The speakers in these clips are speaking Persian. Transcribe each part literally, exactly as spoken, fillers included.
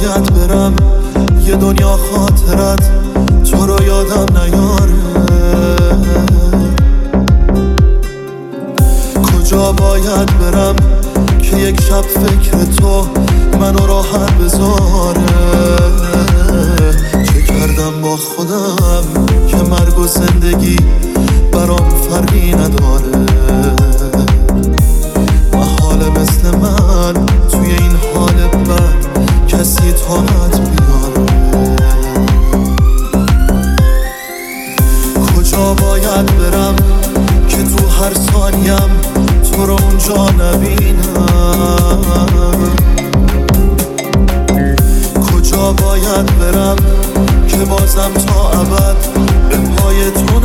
باید برم یه دنیا خاطرت تو رو یادم نیاره. کجا باید برم که یک شب فکر تو منو راحت بذاره. چه کردم با خودم که مرگ و زندگی برام فرقی نداره. محاله مثل من توی این حال بد کسی طاقت بیاره. کجا باید برم که تو هر ثانیم تو رو اونجا نبینم. کجا باید برم که بازم تا ابد به پای تو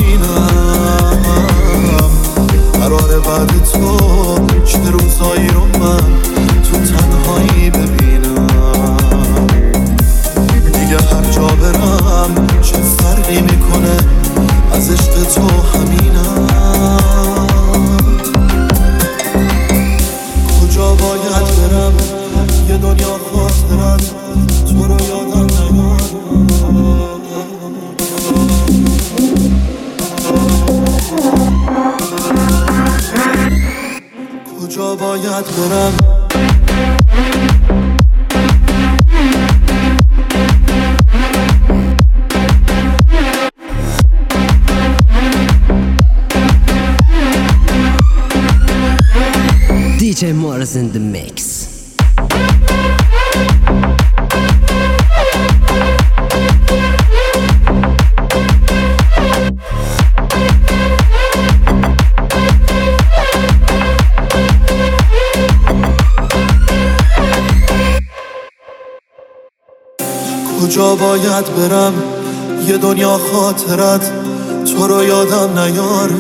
نشینم. قراره بعد تو چه روزایی رو من تو تنهایی ببینم. دیگه هر جا برم چه فرقی میکنه از عشق تو همینم. کجا باید برم یه دنیا خاطرت تو رو یادم نیاره. کجا باید برم دی جی Morris in the mix. کجا باید برم یه دنیا خاطرت تو رو یادم نیاره.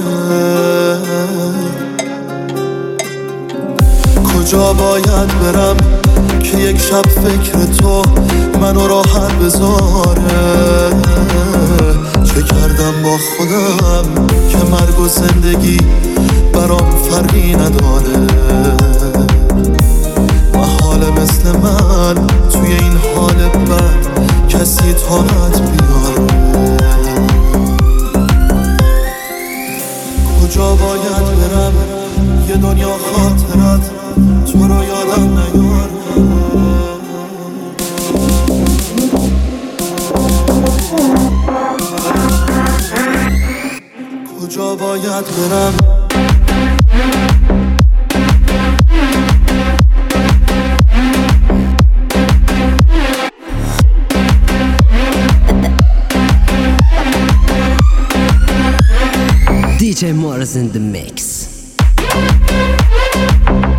کجا باید برم که یک شب فکر تو منو راحت بذاره. چه کردم با خودم که مرگ و زندگی برام فرقی نداره. محاله مثل من توی این حال بد کسی طاقت بیاره. کجا باید برم یه دنیا خاطرت تو رو یادم نیاره. کجا باید برم دی جی Morris in the mix.